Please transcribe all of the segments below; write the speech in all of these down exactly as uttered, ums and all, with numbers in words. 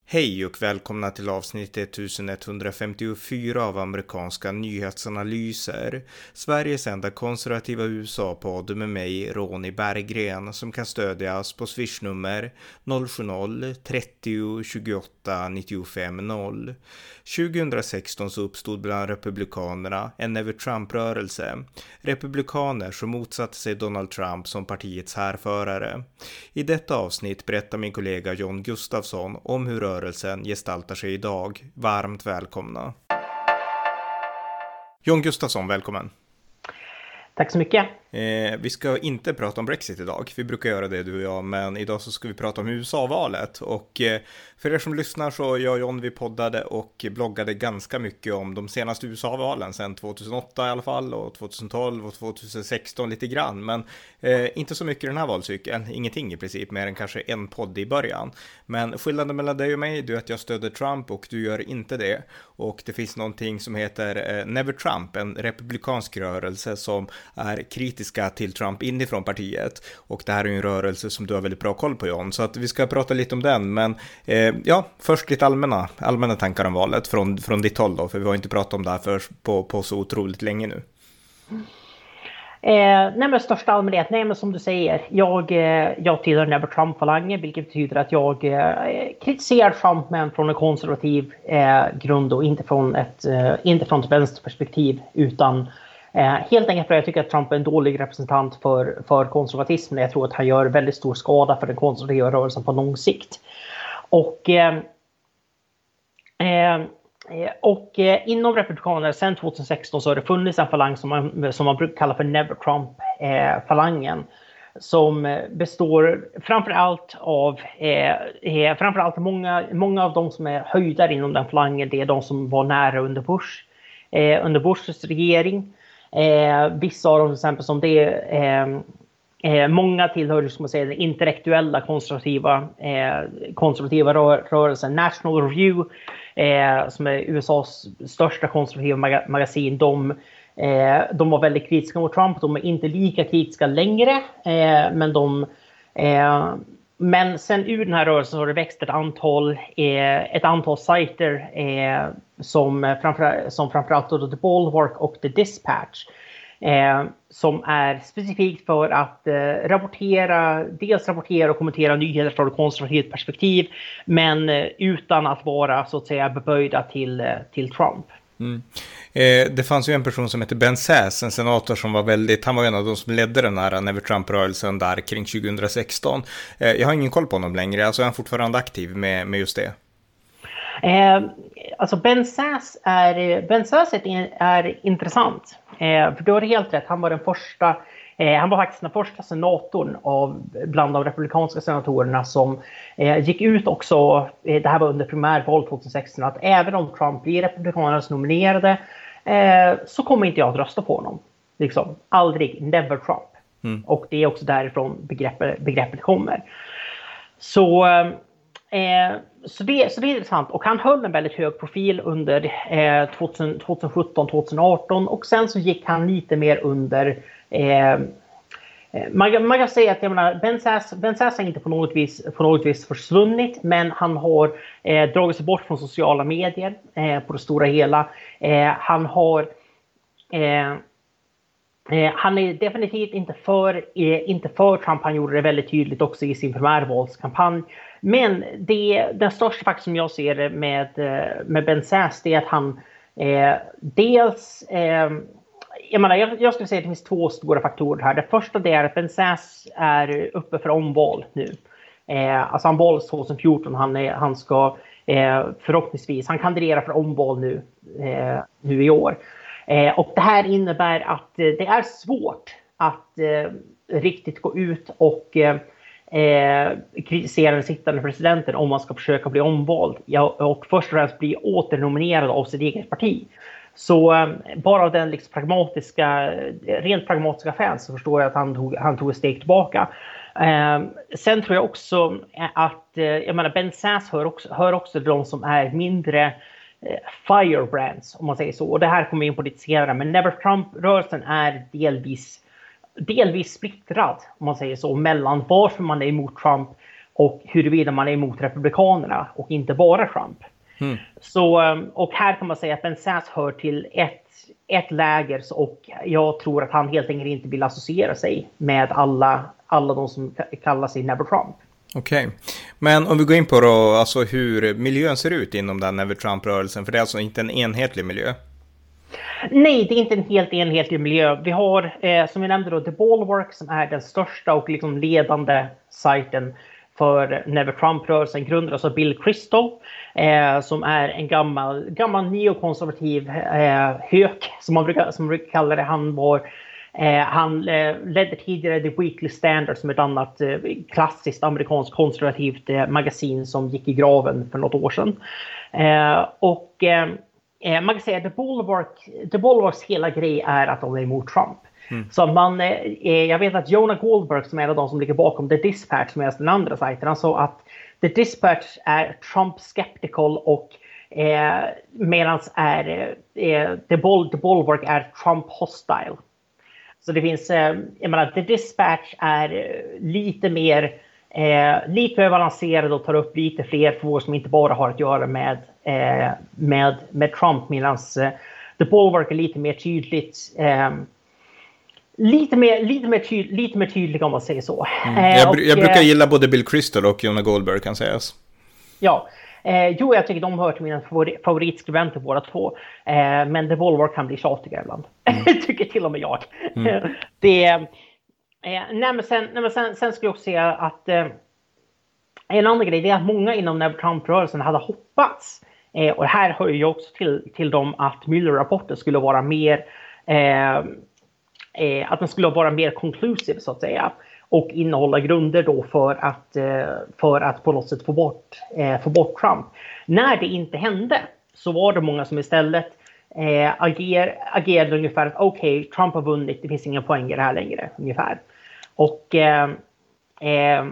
Hej och välkomna till avsnitt elvahundrafemtiofyra av amerikanska nyhetsanalyser. Sveriges enda konservativa U S A-podd med mig, Ronny Berggren, som kan stödjas på swishnummer noll sju noll trettio tjugoåtta nittiofem noll. tjugohundrasexton så uppstod bland republikanerna en Never Trump-rörelse. Republikaner som motsatte sig Donald Trump som partiets härförare. I detta avsnitt berättar min kollega John Gustafsson om hur rörelsen gestaltar sig idag. Varmt välkomna. John Gustafsson, välkommen. Tack så mycket. Eh, vi ska inte prata om Brexit idag. Vi brukar göra det, du och jag. Men idag så ska vi prata om U S A-valet. Och eh, för er som lyssnar så jag och John, vi poddade och bloggade ganska mycket om de senaste U S A-valen. Sedan tjugohundraåtta i alla fall. Och tjugotolv och tjugosexton lite grann. Men eh, inte så mycket i den här valcykeln. Ingenting i princip, mer än kanske en podd i början. Men skillnaden mellan dig och mig är att jag stöder Trump och du gör inte det. Och det finns någonting som heter eh, Never Trump. En republikansk rörelse som är kritisk till Trump inifrån partiet, och det här är ju en rörelse som du har väldigt bra koll på, John, så att vi ska prata lite om den, men eh, ja, först lite allmänna, allmänna tankar om valet från, från ditt håll då, för vi har inte pratat om det här för, på, på så otroligt länge nu. Eh, nej men största allmänhet, nej men som du säger, jag, eh, jag tillhör Never Trump-falangen, vilket betyder att jag eh, kritiserar Trump men från en konservativ eh, grund och inte från ett, eh, inte från ett vänsterperspektiv, utan Eh, helt enkelt för att jag tycker att Trump är en dålig representant för, för konservatismen. Jag tror att han gör väldigt stor skada för den konservativa rörelsen på lång sikt. Och, eh, eh, och eh, inom republikaner sedan tjugohundrasexton så har det funnits en falang som man, som man brukar kalla för Never Trump-falangen. Eh, som består framförallt av eh, framförallt många, många av de som är höjdare inom den falangen. Det är de som var nära under Bush, eh, under Bushs regering. Eh, vissa av dem till exempel som det eh, eh, många tillhör som man säger, den intellektuella konservativa, eh, konservativa rör, rörelsen. National Review eh, som är U S A:s största konservativa mag- magasin, de, eh, de var väldigt kritiska mot Trump. De är inte lika kritiska längre, eh, men de eh, Men sen ur den här rörelsen har det växt ett antal, eh, ett antal sajter eh, som, framför, som framförallt då The Bulwark och The Dispatch. Eh, som är specifikt för att eh, rapportera, dels rapportera och kommentera nyheter från ett konservativt perspektiv, men eh, utan att vara så att säga beböjda till, eh, till Trump. Mm. Eh, det fanns ju en person som heter Ben Sasse, en senator som var väldigt, han var en av de som ledde den här Never Trump-rörelsen där kring tjugohundrasexton. Eh, jag har ingen koll på honom längre, alltså är han fortfarande aktiv med, med just det? Eh, alltså Ben Sasse är, Ben Sasse är, är intressant, eh, för du har helt rätt, han var den första Eh, han var faktiskt den första senatorn av, bland de republikanska senatorerna som eh, gick ut också, eh, det här var under primärval tjugohundrasexton, att även om Trump blir republikanernas nominerade eh, så kommer inte jag att rösta på honom. Liksom, aldrig, never Trump. Mm. Och det är också därifrån begreppet, begreppet kommer. Så, eh, så, det, så det är intressant. Och han höll en väldigt hög profil under eh, tjugosjutton tjugoarton, och sen så gick han lite mer under. Eh, man, man kan säga att jag menar, Ben Sasse, Ben Sasse är inte på något vis, på något vis försvunnit, men han har eh, dragit sig bort från sociala medier eh, på det stora hela. Eh, han har eh, eh, han är definitivt inte för, eh, inte för Trump. Han gjorde det väldigt tydligt också i sin primärvalskampanj. Men det, den största faktorn som jag ser med, med Ben Sasse är att han eh, dels eh, Jag, menar, jag, jag skulle säga att det finns två stora faktorer här. Det första det är att Ben Sasse är uppe för omval nu. Eh, alltså han valdes tjugohundrafjorton. Han, är, han ska eh, förhoppningsvis, han kandiderar för omval nu, eh, nu i år. Eh, och det här innebär att eh, det är svårt att eh, riktigt gå ut och eh, kritisera den sittande presidenten om man ska försöka bli omvald. Ja, och först och främst bli åternominerad av sitt eget parti. Så eh, bara av den liksom pragmatiska, rent pragmatiska fans så förstår jag att han tog, han tog ett steg tillbaka. Eh, sen tror jag också att eh, jag menar, Ben Sasse hör också, hör också till de som är mindre eh, firebrands, om man säger så. Och det här kommer vi in på lite senare. Men Never Trump-rörelsen är delvis, delvis splittrad, om man säger så, mellan varför man är emot Trump, och huruvida man är emot republikanerna och inte bara Trump. Mm. Så, och här kan man säga att Ben Sasse hör till ett, ett läger, och jag tror att han helt enkelt inte vill associera sig med alla, alla de som kallar sig Never Trump. Okej, okay. Men om vi går in på då, alltså hur miljön ser ut inom den Never Trump-rörelsen, för det är alltså inte en enhetlig miljö. Nej, det är inte en helt enhetlig miljö. Vi har, eh, som vi nämnde då, The Bulwark, som är den största och liksom ledande sajten för Never Trump-rörelsen, grundades av Bill Kristol, eh, som är en gammal, gammal neokonservativ eh, hök, som man brukar, som man brukar kalla det. Han var Eh, han eh, ledde tidigare The Weekly Standard, som ett annat eh, klassiskt amerikanskt konservativt eh, magasin som gick i graven för något år sedan. Eh, och eh, man kan säga att The Bulwark, The Bulwarks hela grej är att de är emot Trump. Mm. Så man, eh, jag vet att Jonah Goldberg, som är en av de som ligger bakom The Dispatch, som är den andra sajten, han sa att The Dispatch är Trump skeptical, och eh, medan är, eh, The, Bul- The Bulwark är Trump hostile. Så det finns, eh, jag menar, The Dispatch är lite mer, eh, lite mer balanserad och tar upp lite fler frågor som inte bara har att göra med, eh, med, med Trump, medan eh, The Bulwark är lite mer tydligt, eh, lite, mer, lite, mer tyd, lite mer tydlig, om man säger så. Mm. Jag, eh, och, jag brukar gilla både Bill Kristol och Jonah Goldberg, kan sägas. Ja. Eh, jo, jag tycker de hör till mina favori- favoritskribenter båda två. Eh, men The Bulwark kan bli tjatiga ibland. Mm. Tycker till och med jag. Mm. det, eh, nej, men sen, nej, men sen, sen skulle jag också säga att eh, en annan grej är att många inom Never Trump-rörelsen hade hoppats. Eh, och det här hör ju också till, till dem att Mueller-rapporten skulle vara mer eh, eh, att den skulle vara mer conclusive, så att säga. Och innehålla grunder då för att, för att på något sätt få bort, få bort Trump. När det inte hände så var det många som istället eh, ager, agerade ungefär att okej, okay, Trump har vunnit, det finns ingen poäng i det här längre, ungefär. Och eh, eh,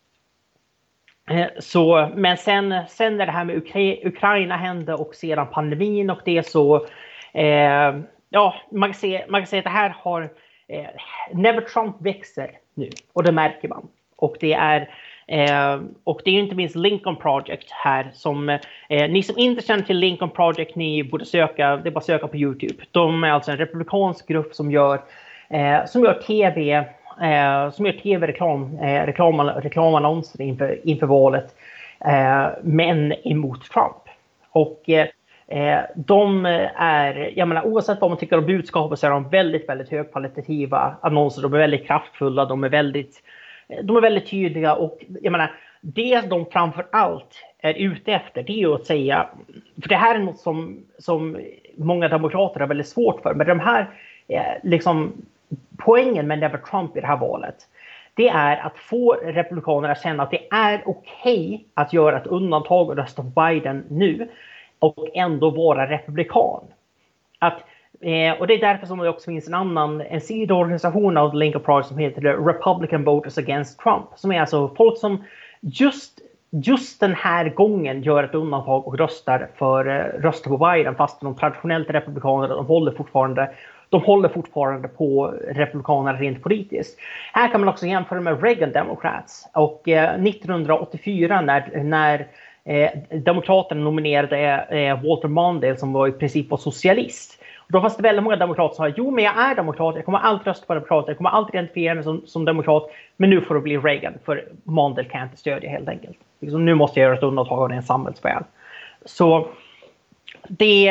så, men sen, sen när det här med Ukra- Ukraina hände och sedan pandemin och det, så eh, ja, man kan se, man kan se att det här har eh, Never Trump växer nu, och det märker man. Och det är eh, och det är inte minst Lincoln Project här som eh, ni som inte känner till Lincoln Project, ni borde söka, det är bara att söka på YouTube. De är alltså en republikansk grupp som gör eh, som gör tv eh, som gör tv-reklam eh, reklam, reklamannonser inför, inför valet, eh, men emot Trump. Och eh, de är, jag menar, oavsett vad man tycker om budskapet, så är de väldigt, väldigt högkvalitativa annonser. De är väldigt kraftfulla, de är väldigt, de är väldigt tydliga, och jag menar, det de framför allt är ute efter, det är ju att säga, för det här är något som, som många demokrater har väldigt svårt för, men de här liksom, poängen med Never Trump i det här valet, det är att få republikanerna att känna att det är okej att göra ett undantag och rösta på Biden nu och ändå vara republikan. Att, eh, och det är därför som det också finns en annan, en sidoorganisation av Lincoln Project som heter Republican Voters Against Trump. Som är alltså folk som just, just den här gången gör ett undantag och röstar, för, eh, röstar på Biden, fast de traditionellt republikaner, de håller fortfarande De håller fortfarande på republikanerna rent politiskt. Här kan man också jämföra med Reagan Democrats. Och eh, nittonhundraåttiofyra när, när eh, demokraterna nominerade eh, Walter Mondale, som var i princip var socialist. Och då fanns det väldigt många demokrater som sa, jo men jag är demokrat, jag kommer alltid rösta på demokrater, jag kommer alltid identifiera mig som, som demokrat, men nu får det bli Reagan, för Mondale kan inte stödja helt enkelt. Liksom, nu måste jag göra ett undantag av en samhällsväl. Så det...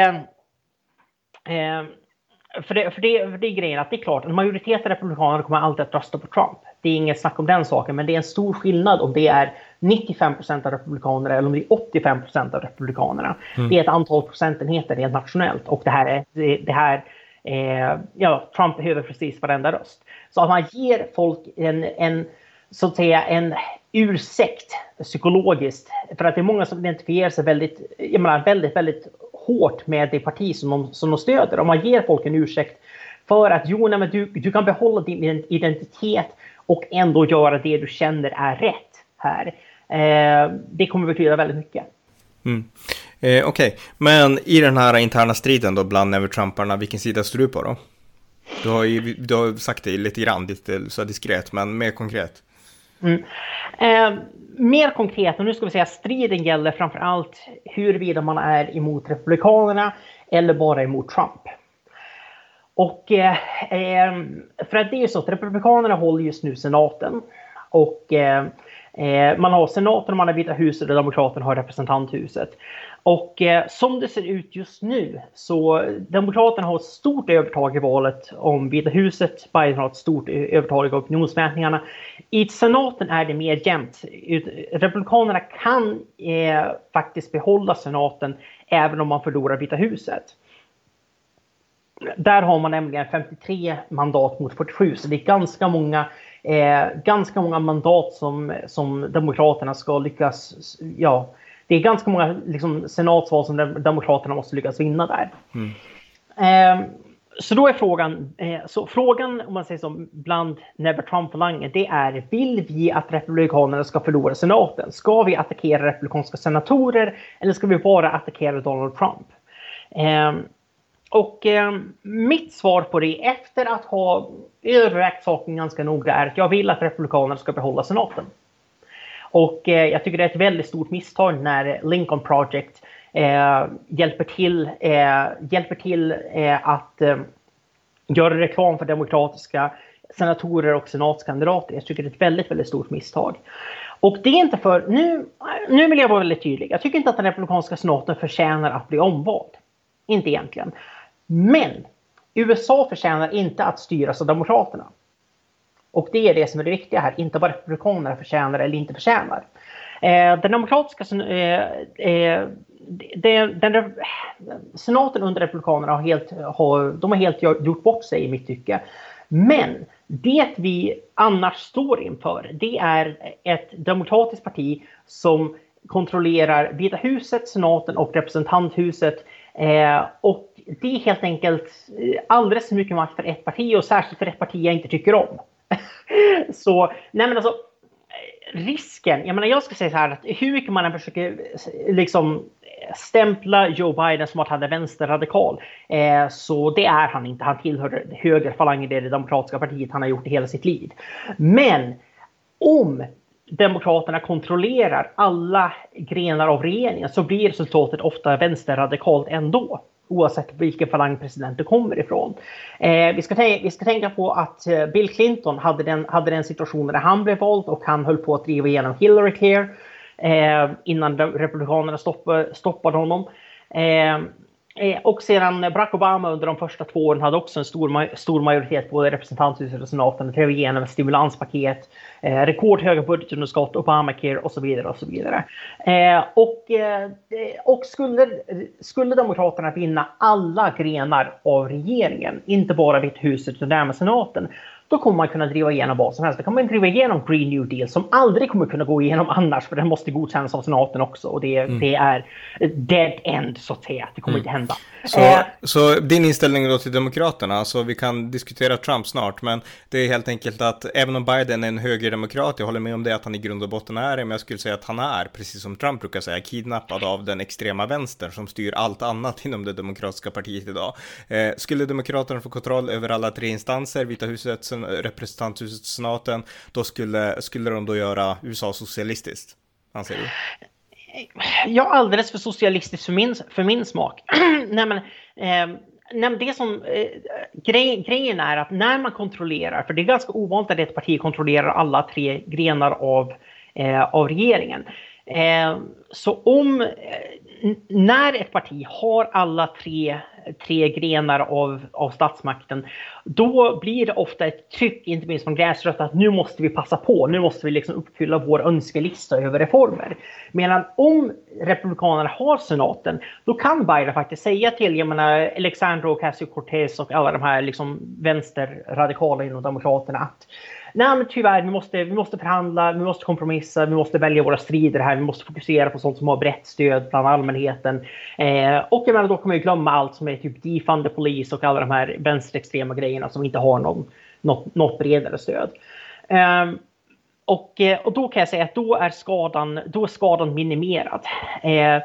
Eh, För det, för, det, för det är grejen att det är klart, en majoritet av republikaner kommer alltid att rösta på Trump. Det är inget snack om den saken, men det är en stor skillnad om det är nittiofem procent av republikanerna eller om det är åttiofem procent av republikanerna. Mm. Det är ett antal procentenheter rent nationellt, och det här är det, det här eh, ja, Trump behöver precis varenda röst. Så att man ger folk en, en så att säga en ursäkt psykologiskt, för att det är många som identifierar sig väldigt, jag menar, väldigt, väldigt hårt med det parti som de, som de stöder. Om man ger folk en ursäkt för att jo, nej, men du, du kan behålla din identitet och ändå göra det du känner är rätt här. Eh, det kommer betyda väldigt mycket. Mm. Eh, Okej, okay. Men i den här interna striden då bland Never-Trumparna, vilken sida står du på då? Du har ju du har sagt det lite grann, lite så diskret, men mer konkret. Mm. Eh, mer konkret, och nu ska vi säga striden gäller framför allt huruvida man är emot republikanerna eller bara emot Trump. Och eh, för att det är ju så att republikanerna håller just nu senaten och eh, man har senaten och man har Vita huset och demokraterna har representanthuset. Och eh, som det ser ut just nu så demokraterna har ett stort övertag i valet om Vita huset. Biden har ett stort övertag i opinionsmätningarna. I senaten är det mer jämnt. Republikanerna kan eh, faktiskt behålla senaten även om man förlorar Vita huset. Där har man nämligen femtiotre mandat mot fyrtiosju, så det är ganska många, eh, ganska många mandat som, som demokraterna ska lyckas, ja, det är ganska många liksom, senatsval som demokraterna måste lyckas vinna där. Mm. Eh, så då är frågan, eh, så frågan om man säger som bland Never Trump-falangen, det är, vill vi att republikanerna ska förlora senaten? Ska vi attackera republikanska senatorer eller ska vi bara attackera Donald Trump? Eh, Och eh, mitt svar på det efter att ha övervägt saken ganska noga är att jag vill att republikanerna ska behålla senaten. Och eh, jag tycker det är ett väldigt stort misstag när Lincoln Project eh, hjälper till, eh, hjälper till eh, att eh, göra reklam för demokratiska senatorer och senatskandidater. Jag tycker det är ett väldigt, väldigt stort misstag. Och det är inte för, nu, nu vill jag vara väldigt tydlig. Jag tycker inte att den republikanska senaten förtjänar att bli omvald. Inte egentligen. Men U S A förtjänar inte att styras av demokraterna. Och det är det som är det viktiga här. Inte vad republikanerna förtjänar eller inte förtjänar. Eh, den demokratiska eh, eh, det, den, senaten under republikanerna har helt, har, de har helt gjort bort sig i mitt tycke. Men det vi annars står inför, det är ett demokratiskt parti som kontrollerar Vita huset, senaten och representanthuset. Eh, och det är helt enkelt alldeles för mycket makt för ett parti, och särskilt för ett parti jag inte tycker om. Så, nej men alltså, risken, jag menar jag ska säga så här att hur mycket man än försöker liksom stämpla Joe Biden som att han är vänsterradikal, eh, så det är han inte. Han tillhör högerfalangen i det demokratiska partiet, han har gjort det hela sitt liv. Men om demokraterna kontrollerar alla grenar av regeringen så blir resultatet ofta vänsterradikalt ändå, oavsett vilken falang presidenten kommer ifrån. Eh, vi, ska tänka, vi ska tänka på att eh, Bill Clinton hade den, hade den situationen där han blev vald och han höll på att driva igenom Hillary Clear eh, innan republikanerna stoppade, stoppade honom. Eh, Och sedan Barack Obama under de första två åren hade också en stor, stor majoritet på representanthuset och senaten, drev igenom ett stimulanspaket, eh, rekordhöga budgetunderskott, Obamacare och så vidare och så vidare. Eh, och eh, och skulle, skulle demokraterna vinna alla grenar av regeringen, inte bara Vita huset utan därmed senaten, då kommer man kunna driva igenom vad som helst. Då kan man driva igenom Green New Deal som aldrig kommer kunna gå igenom annars, för den måste godkännas av senaten också. Och det, mm. det är dead end så att säga. Det kommer mm. inte hända. Så, eh, så din inställning då till demokraterna, alltså vi kan diskutera Trump snart, men det är helt enkelt att även om Biden är en högerdemokrat, jag håller med om det att han i grund och botten är det, men jag skulle säga att han är, precis som Trump brukar säga, kidnappad av den extrema vänstern som styr allt annat inom det demokratiska partiet idag. Eh, skulle demokraterna få kontroll över alla tre instanser, Vita huset, representanthuset, senaten, då skulle, skulle de då göra U S A socialistiskt, anser du? Ja, alldeles för socialistiskt för min, för min smak. nej, men, eh, nej, det som, eh, grej, grejen är att när man kontrollerar, för det är ganska ovanligt att ett parti kontrollerar alla tre grenar av, eh, av regeringen. Eh, så om, eh, när ett parti har alla tre, tre grenar av, av statsmakten, då blir det ofta ett tryck, inte minst från gräsrötter, att nu måste vi passa på, nu måste vi liksom uppfylla vår önskelista över reformer. Medan om republikanerna har senaten, då kan Biden faktiskt säga till, jag menar, Alexandria Ocasio-Cortez och alla de här liksom vänsterradikala inom demokraterna att nej, men tyvärr, vi måste, vi måste förhandla, vi måste kompromissa, vi måste välja våra strider här, vi måste fokusera på sånt som har brett stöd bland allmänheten. Eh, och jag menar, då kommer vi glömma allt som är typ defund the police och alla de här vänsterextrema grejerna som inte har någon, något, något bredare stöd. Eh, och, och då kan jag säga att då är skadan, då är skadan minimerad. Eh,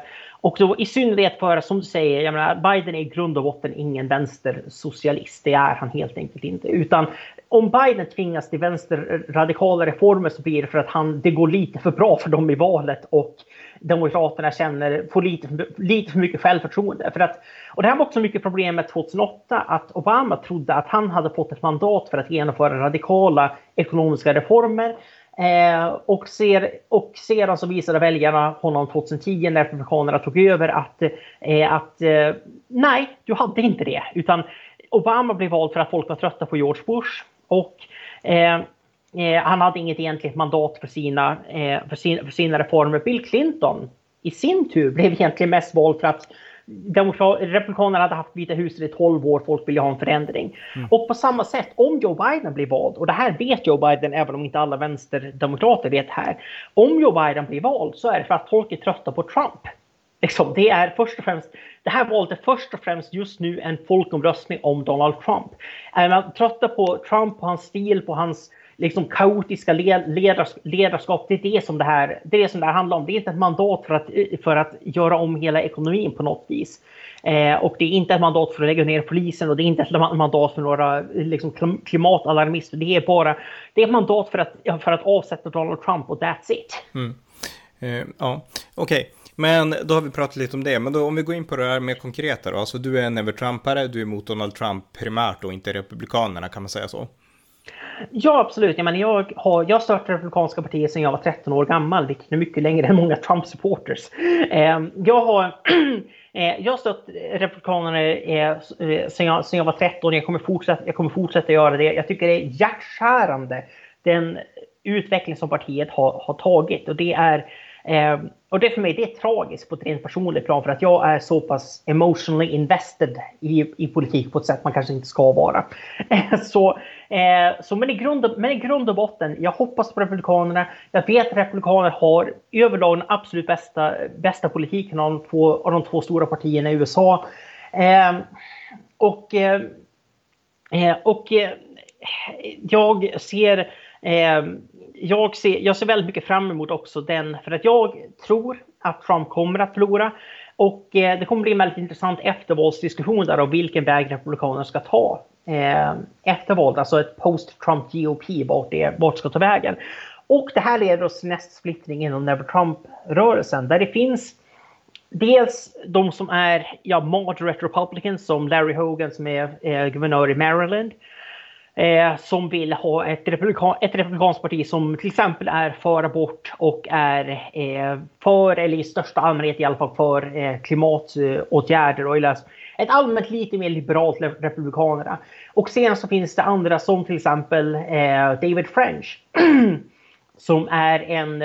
Och då i synnerhet för, som du säger, jag menar, Biden är i grund och botten ingen vänstersocialist. Det är han helt enkelt inte. Utan om Biden tvingas till vänsterradikala reformer så blir det för att han, det går lite för bra för dem i valet och demokraterna känner, får lite, lite för mycket självförtroende. För att, och det här var också mycket problemet tjugohundraåtta, att Obama trodde att han hade fått ett mandat för att genomföra radikala ekonomiska reformer. Eh, och, ser, och sedan så visade väljarna honom tjugohundratio när republikanerna tog över att, eh, att eh, nej, du hade inte det. Utan Obama blev vald för att folk var trötta på George Bush och eh, eh, han hade inget egentligt mandat för sina, eh, för, sin, för sina reformer. Bill Clinton i sin tur blev egentligen mest vald för att Republikanerna hade haft Vita huset i tolv år, folk ville ha en förändring. Mm. Och på samma sätt, om Joe Biden blir vald, och det här vet Joe Biden även om inte alla vänsterdemokrater vet det här. Om Joe Biden blir vald så är det för att folk är trötta på Trump. Liksom, det är först och främst, det här valet är först och främst just nu en folkomröstning om Donald Trump. Är man trötta på Trump, på hans stil, på hans liksom kaotiska leders, ledarskap, det är det som det här, det är det som det här handlar om. Det är inte ett mandat för att, för att göra om hela ekonomin på något vis. Eh, och det är inte ett mandat för att lägga ner polisen och det är inte ett mandat för några liksom, klimatalarmister. Det är bara det är ett mandat för att, för att avsätta Donald Trump och that's it. Mm. Eh, ja, okej. Okay. Men då har vi pratat lite om det. Men då, om vi går in på det här mer konkreta då. Alltså du är en never-Trumpare, du är emot Donald Trump primärt och inte republikanerna, kan man säga så? Ja, absolut. Jag, menar, jag, har, jag startade Republikanska partiet sedan jag var tretton år gammal, vilket är mycket längre än många Trump-supporters. Eh, jag har eh, jag har stött Republikanerna eh, sedan, jag, sedan jag var tretton. Jag kommer, fortsätta, jag kommer fortsätta göra det. Jag tycker det är hjärtskärande den utveckling som partiet har, har tagit. Och det är Eh, och det för mig det är tragiskt på ett rent personligt plan för att jag är så pass emotionally invested i, i politik på ett sätt man kanske inte ska vara. Eh, så eh, så men, i grund och, men i grund och botten, jag hoppas på republikanerna. Jag vet att republikaner har överlag den absolut bästa, bästa politiken av de, två, av de två stora partierna i U S A. Eh, och eh, och eh, jag ser eh, Jag ser, jag ser väldigt mycket fram emot också den, för att jag tror att Trump kommer att förlora och eh, det kommer bli en väldigt intressant eftervalsdiskussion där om vilken väg republikanerna ska ta eh, efter valet, alltså ett post-Trump G O P, vart det vart ska ta vägen. Och det här leder oss till nästa splittring inom Never-Trump-rörelsen där det finns dels de som är ja, moderate Republicans som Larry Hogan som är eh, guvernör i Maryland. Eh, som vill ha ett, republikan, ett republikanskt parti som till exempel är för abort och är eh, för, eller i största allmänhet i alla fall för eh, klimatåtgärder och ett allmänt lite mer liberalt republikanerna. Och sen så finns det andra som till exempel eh, David French som är en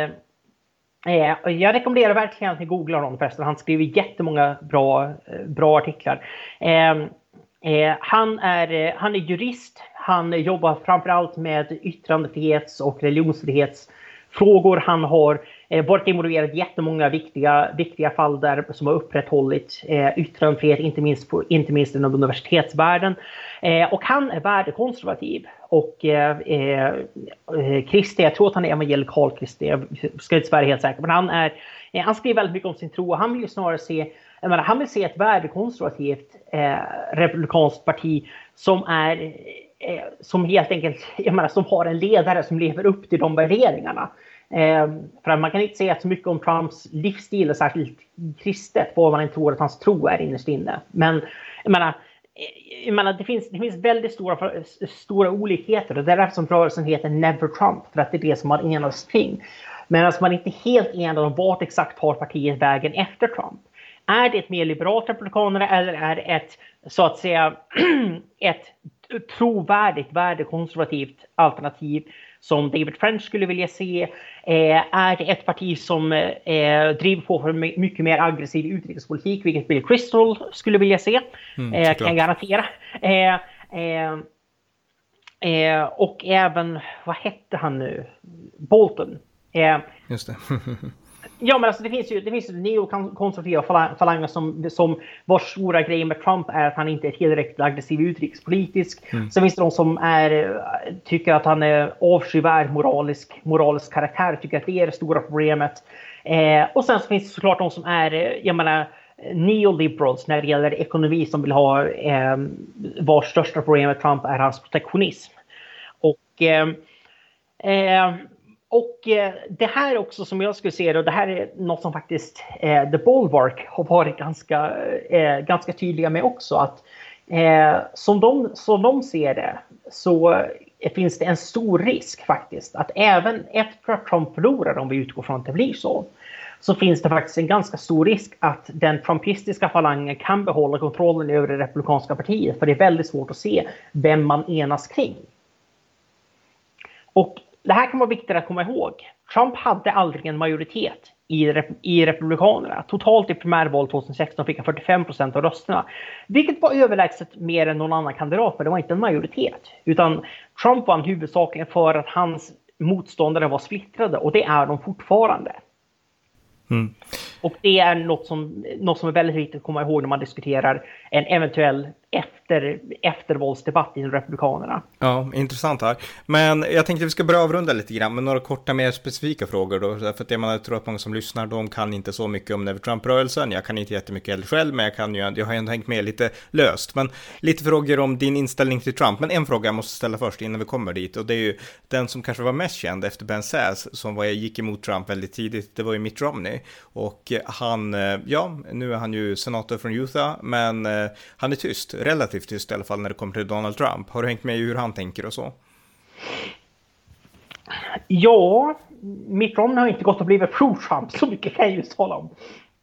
eh, jag rekommenderar verkligen att ni googlar honom förresten. Han skriver jättemånga bra, bra artiklar. Eh, eh, han, är, han är jurist. Han jobbar framförallt med yttrandefrihets- och religionsfrihetsfrågor. Han har eh, varit involverad i jättemånga viktiga, viktiga fall där som har upprätthållit eh, yttrandefrihet, inte minst, på, inte minst inom universitetsvärlden. Eh, och han är värdekonservativ och eh, eh, kristen. Jag tror att han är evangelikal kristen. Jag ska inte svära helt säkert. Men han, är, eh, han skriver väldigt mycket om sin tro och han vill ju snarare se jag menar, han vill se ett värdekonservativt eh, republikanskt parti som är som helt enkelt, jag menar, som har en ledare som lever upp till de värderingarna. Eh, för att man kan inte säga så mycket om Trumps livsstil och särskilt kristet, vad man inte tror att hans tro är innerst inne. Men jag menar, jag menar det, finns, det finns väldigt stora, stora olikheter och det är därför som rörelsen heter Never Trump, för att det är det som man enas kring. Men alltså man är inte helt enig om vart exakt har partiet vägen efter Trump. Är det ett mer liberalt republikaner eller är det ett, så att säga, ett trovärdigt, värdekonservativt alternativ som David French skulle vilja se? Eh, är det ett parti som eh, driver på för mycket mer aggressiv utrikespolitik, vilket Bill Kristol skulle vilja se? Mm, eh, kan jag garantera. Eh, eh, eh, och även, vad hette han nu? Bolton. Eh, Just det. Ja, men alltså det finns ju, det finns ju neokonservativa falanger som, som vars stora grej med Trump är att han inte är tillräckligt aggressiv utrikespolitisk. Mm. Sen finns det de som är, tycker att han är avskyvärd moralisk, moralisk karaktär, tycker att det är det stora problemet. Eh, och sen så finns det såklart de som är, jag menar, neoliberals när det gäller ekonomi som vill ha, eh, vars största problem med Trump är hans protektionism. Och eh, eh, Och eh, det här också som jag skulle se det, och det här är något som faktiskt eh, The Bulwark har varit ganska, eh, ganska tydliga med också, att eh, som, de, som de ser det så eh, finns det en stor risk faktiskt att även efter att Trump förlorar, om vi utgår från att det blir så, så finns det faktiskt en ganska stor risk att den trumpistiska falangen kan behålla kontrollen över det republikanska partiet, för det är väldigt svårt att se vem man enas kring. Och det här kan vara viktigt att komma ihåg. Trump hade aldrig en majoritet i, rep- i republikanerna. Totalt i primärval tjugohundrasexton fick han fyrtiofem procent av rösterna. Vilket var överlägset mer än någon annan kandidat, men det var inte en majoritet. Utan Trump vann huvudsakligen för att hans motståndare var splittrade, och det är de fortfarande. Mm. Och det är något som, något som är väldigt viktigt att komma ihåg när man diskuterar en eventuell efter, eftervalsdebatt i Republikanerna. Ja, intressant här. Men jag tänkte att vi ska börja avrunda lite grann med några korta mer specifika frågor då. Därför att jag, menar, jag tror att många som lyssnar, de kan inte så mycket om Never Trump-rörelsen. Jag kan inte jättemycket heller själv, men jag, kan ju, jag har ändå hängt med lite löst. Men lite frågor om din inställning till Trump. Men en fråga jag måste ställa först innan vi kommer dit. Och det är ju den som kanske var mest känd efter Ben Sasse, som var, gick emot Trump väldigt tidigt. Det var ju Mitt Romney. Och han, ja, nu är han ju senator från Utah, men han är tyst. Relativt tyst i alla fall när det kommer till Donald Trump. Har du hängt med i hur han tänker och så? Ja, Mitt Romney har inte gått och blivit pro-Trump, så mycket kan jag ju tala om.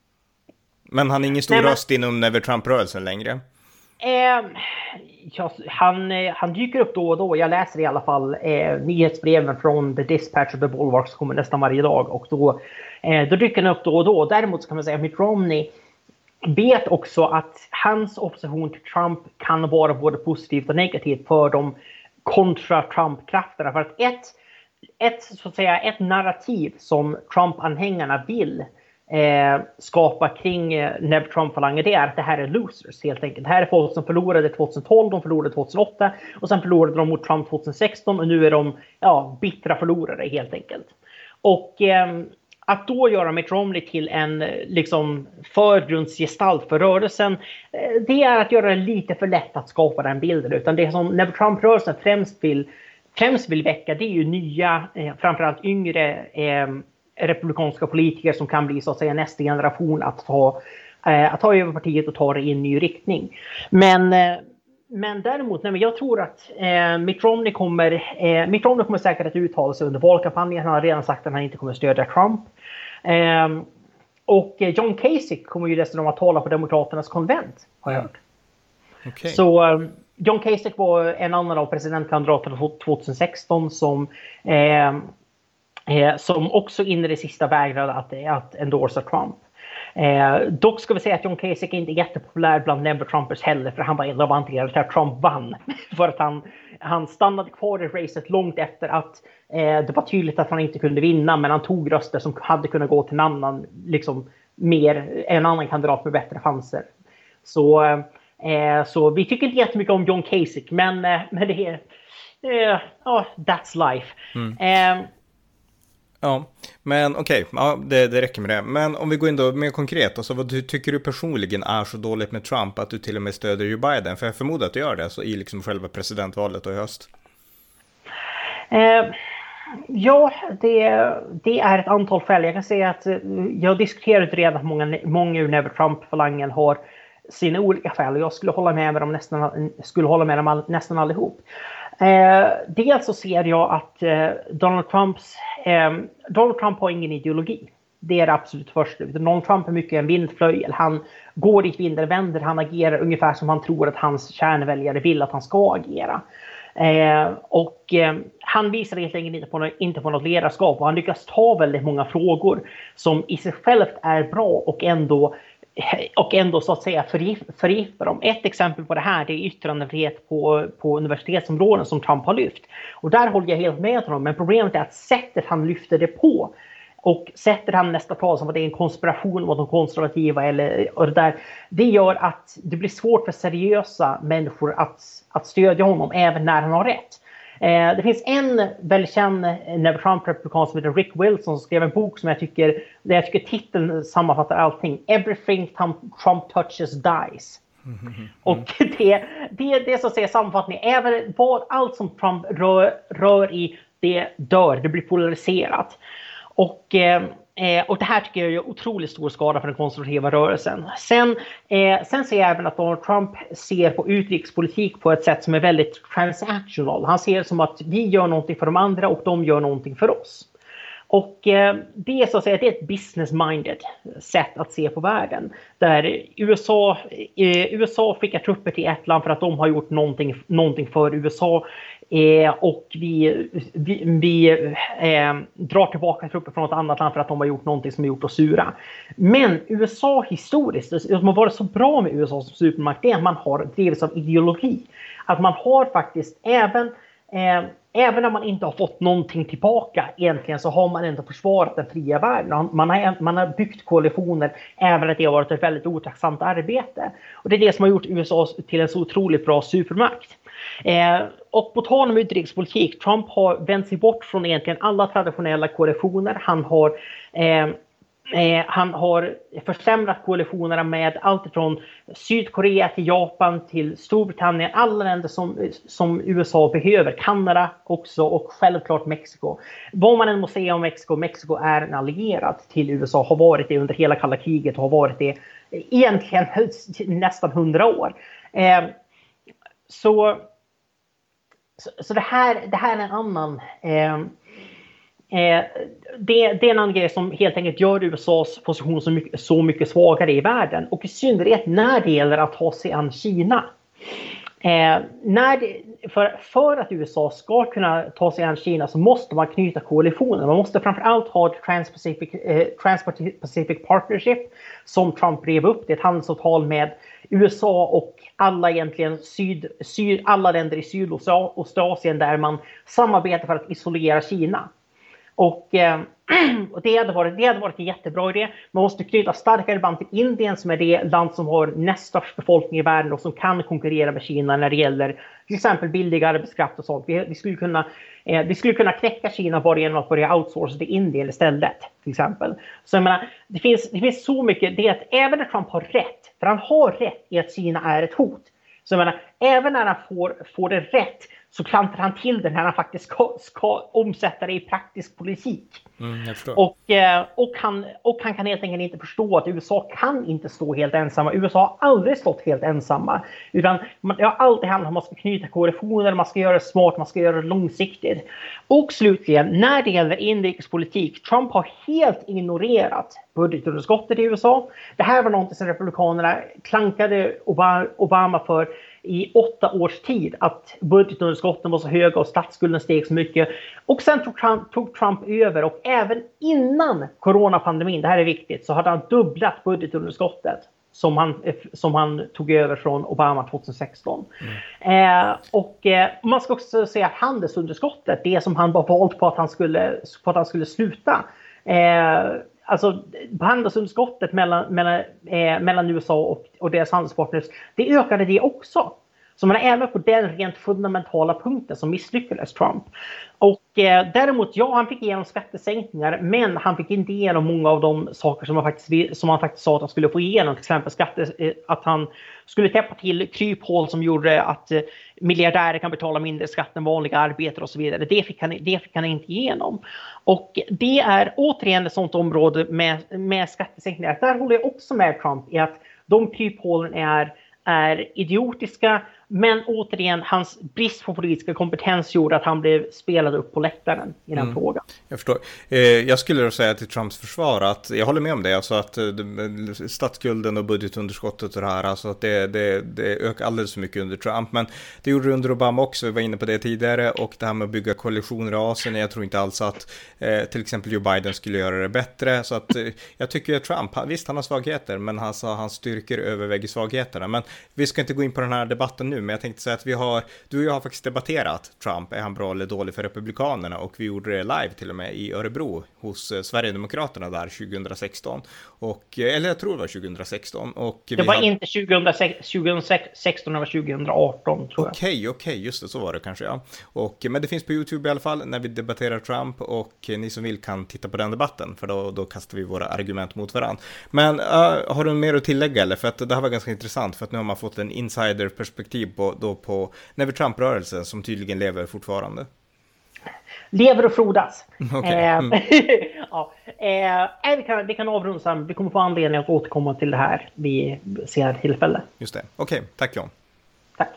Men han är ingen stor Nej, men... röst inom Never Trump-rörelsen längre? Eh, ja, han, han dyker upp då och då. Jag läser i alla fall eh, nyhetsbreven från The Dispatch och The Bulwark som kommer nästan varje dag. Och då, eh, då dyker han upp då och då. Däremot kan man säga att Mitt Romney vet också att hans opposition till Trump kan vara både positivt och negativt för de kontra-Trump-krafterna. För att ett, ett, så att säga, ett narrativ som Trump-anhängarna vill eh, skapa kring eh, Never Trump-falangen, det är att det här är losers helt enkelt. Det här är folk som förlorade tjugohundratolv, de förlorade tjugohundraåtta och sen förlorade de mot Trump tjugohundrasexton och nu är de ja, bittra förlorare helt enkelt. Och eh, att då göra Mitt Romney till en liksom, förgrundsgestalt för rörelsen, det är att göra det lite för lätt att skapa den bilden. Utan det som Never Trump-rörelsen främst vill, främst vill väcka, det är ju nya, eh, framförallt yngre eh, republikanska politiker som kan bli så att säga nästa generation att ta, eh, att ta över partiet och ta det i en ny riktning. Men... Eh, Men däremot, nej, men jag tror att eh, Mitt Romney kommer, eh, Mitt Romney kommer säkert att uttala sig under valkampanjen. Han har redan sagt att han inte kommer att stödja Trump. Eh, och John Kasich kommer ju dessutom att tala på Demokraternas konvent, har jag hört. Okay. Så eh, John Kasich var en annan av presidentkandidaterna tjugohundrasexton som, eh, eh, som också in i det sista vägrade att, att endorsa Trump. Eh, dock ska vi säga att John Kasich inte är jättepopulär bland Never Trumpers heller, för han var en av anledningarna till att Trump vann. För att han, han stannade kvar i racet långt efter att eh, det var tydligt att han inte kunde vinna, men han tog röster som hade kunnat gå till en annan, liksom, mer, en annan kandidat med bättre chanser. Så, eh, så vi tycker inte jättemycket om John Kasich, men, eh, men det är eh, oh, that's life. Mm. Eh, Ja, men okej, okay, ja, det, det räcker med det. Men om vi går in då mer konkret, alltså, vad du, tycker du personligen är så dåligt med Trump att du till och med stöder Joe Biden? För jag förmodar att du gör det så i liksom själva presidentvalet och i höst. Eh, ja, det, det är ett antal skäl. Jag kan säga att jag har diskuterat redan att många, många ur Never Trump-falangen har sina olika skäl och jag skulle hålla med dem nästan, skulle hålla med dem nästan allihop. Eh, dels så ser jag att eh, Donald Trumps eh, Donald Trump har ingen ideologi. Det är det absolut första. Donald Trump är mycket en vindflöjel. Han går dit vinden vänder. Han agerar ungefär som han tror att hans kärnväljare vill att han ska agera. Eh, och eh, han visar helt enkelt inte på, inte på något ledarskap. Och han lyckas ta väldigt många frågor som i sig självt är bra och ändå och ändå så att säga förgifta dem. Ett exempel på det här det är yttrandefrihet på, på universitetsområden som Trump har lyft. Och där håller jag helt med honom. Men problemet är att sättet han lyfter det på och sätter han nästa tal som att det är en konspiration mot de konservativa eller och det där. Det gör att det blir svårt för seriösa människor att, att stödja honom även när han har rätt. Eh, det finns en väldigt känd Never Trump-republikan som heter Rick Wilson som skrev en bok som jag tycker, där jag tycker titeln sammanfattar allting. Everything Trump touches dies. Mm-hmm. Och det, det, det är så att säga sammanfattning. Även vad, allt som Trump rör, rör i, det dör, det blir polariserat. Och, eh, och det här tycker jag är otroligt stor skada för den konservativa rörelsen. Sen, eh, sen ser jag även att Donald Trump ser på utrikespolitik på ett sätt som är väldigt transactional. Han ser det som att vi gör någonting för de andra och de gör någonting för oss. Och eh, det är så att säga det är ett business-minded sätt att se på världen. Där U S A, eh, U S A skickar trupper till ett land för att de har gjort någonting, någonting för U S A. Eh, och vi, vi, vi eh, drar tillbaka trupper från ett annat land för att de har gjort någonting som har gjort oss sura. Men U S A historiskt, det som har varit så bra med U S A som supermakt, det är att man har drivits av ideologi. Att man har faktiskt även... Eh, Även om man inte har fått någonting tillbaka egentligen så har man ändå försvarat den fria världen. Man har, man har byggt koalitioner även att det har varit ett väldigt otacksamt arbete. Och det är det som har gjort U S A till en så otroligt bra supermakt. Eh, och på tal om utrikespolitik, Trump har vänt sig bort från egentligen alla traditionella koalitioner. Han har... Eh, Eh, han har försämrat koalitionerna med allt från Sydkorea till Japan till Storbritannien. Alla länder som, som U S A behöver. Kanada också och självklart Mexiko. Vad man än må säga om Mexiko, Mexiko är en allierad till U S A. Har varit det under hela kalla kriget och har varit det egentligen nästan hundra år. Eh, så så, så det, här, det här är en annan... Eh, Eh, det, det är en annan grej som helt enkelt gör U S A:s position så mycket, så mycket svagare i världen. Och i synnerhet när det gäller att ta sig an Kina. Eh, när det, för, för att U S A ska kunna ta sig an Kina så måste man knyta koalitioner. Man måste framförallt ha ett Trans-Pacific, eh, Trans-Pacific Partnership som Trump rev upp. Det är ett handelsavtal med U S A och alla egentligen syd, syd, alla länder i Sydostasien där man samarbetar för att isolera Kina. Och, eh, och det, hade varit, det hade varit en jättebra idé. Man måste knyta starkare band till Indien som är det land som har näst störst befolkning i världen och som kan konkurrera med Kina när det gäller till exempel billig arbetskraft och sånt. Vi, vi, skulle kunna, eh, vi skulle kunna knäcka Kina bara genom att börja outsourca till Indien istället till exempel. Så jag menar, det finns, det finns så mycket, det är att även när Trump har rätt, för han har rätt i att Kina är ett hot. Så jag menar, även när han får, får det rätt så klantar han till det när han faktiskt ska, ska omsätta det i praktisk politik. Mm, jag förstår. Och, och, han, och han kan helt enkelt inte förstå att U S A kan inte stå helt ensamma. U S A har aldrig stått helt ensamma. Utan det har alltid handlat om att man ska knyta koalitioner, man ska göra det smart, man ska göra det långsiktigt. Och slutligen, när det gäller inrikespolitik, Trump har helt ignorerat budgetunderskottet i U S A. Det här var något som republikanerna klankade Obama för i åtta års tid, att budgetunderskotten var så höga och statsskulden steg så mycket. Och sen tog Trump, tog Trump över och även innan coronapandemin, det här är viktigt, så hade han dubblat budgetunderskottet som han, som han tog över från Obama tjugohundrasexton. Mm. Eh, och eh, man ska också säga att handelsunderskottet, det som han var valt på att han skulle, på att han skulle sluta. Eh, Alltså handelsunderskottet mellan, mellan, eh, mellan U S A och, och deras handelspartners, det ökade det också. Så man är även på den rent fundamentala punkten som misslyckades Trump. Och eh, däremot, ja, han fick igenom skattesänkningar, men han fick inte igenom många av de saker som han faktiskt, som han faktiskt sa att han skulle få igenom. Till exempel skatte, eh, att han skulle täppa till kryphål som gjorde att eh, miljardärer kan betala mindre skatt än vanliga arbetare och så vidare. Det fick han, det fick han inte igenom. Och det är återigen ett sånt område med, med skattesänkningar. Där håller jag också med Trump i att de kryphålen är, är idiotiska. Men återigen, hans brist på politiska kompetens gjorde att han blev spelad upp på läktaren i den mm. frågan. Jag förstår. Eh, jag skulle då säga till Trumps försvar att jag håller med om det. Alltså att eh, statsskulden och budgetunderskottet och det här, alltså att det, det, det ökar alldeles för mycket under Trump. Men det gjorde det under Obama också, vi var inne på det tidigare. Och det här med att bygga koalitioner i Asien, jag tror inte alls att eh, till exempel Joe Biden skulle göra det bättre. Så att eh, jag tycker att Trump, visst han har svagheter, men han, alltså, hans styrkor överväger svagheterna. Men vi ska inte gå in på den här debatten nu. nu, men jag tänkte säga att vi har, du och jag har faktiskt debatterat Trump, är han bra eller dålig för Republikanerna, och vi gjorde det live till och med i Örebro hos eh, Sverigedemokraterna där tjugohundrasexton, och, eller jag tror det var tjugohundrasexton. Och det var hade... inte tjugohundrasexton, det var tjugohundraarton tror jag. Okej, okej, okay, just det, så var det kanske, ja. Och, men det finns på YouTube i alla fall när vi debatterar Trump, och ni som vill kan titta på den debatten, för då, då kastar vi våra argument mot varandra. Men uh, har du mer att tillägga, eller? För att det här var ganska intressant, för att nu har man fått en insiderperspektiv på, då på Never Trump-rörelsen som tydligen lever fortfarande. Lever och frodas. Okay. Mm. ja, eh, vi, kan, vi kan avrunda sen. Vi kommer få anledning att återkomma till det här vid senare tillfälle. Just det. Okej, okay. Tack John. Tack.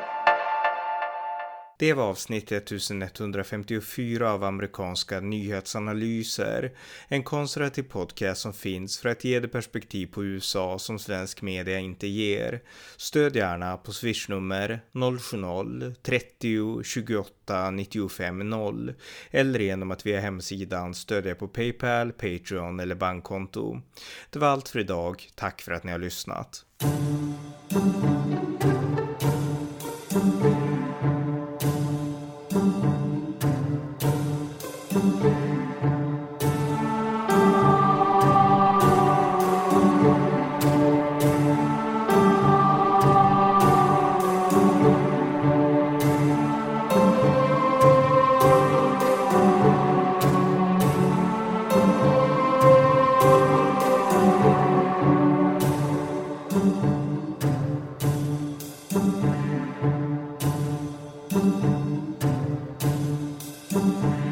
Det var avsnitt elvafemtiofyra av amerikanska nyhetsanalyser. En konservativ podcast som finns för att ge det perspektiv på U S A som svensk media inte ger. Stöd gärna på swishnummer noll sju noll trettio tjugoåtta nittiofem noll eller genom att via hemsidan stödja på PayPal, Patreon eller bankkonto. Det var allt för idag. Tack för att ni har lyssnat. Thank you.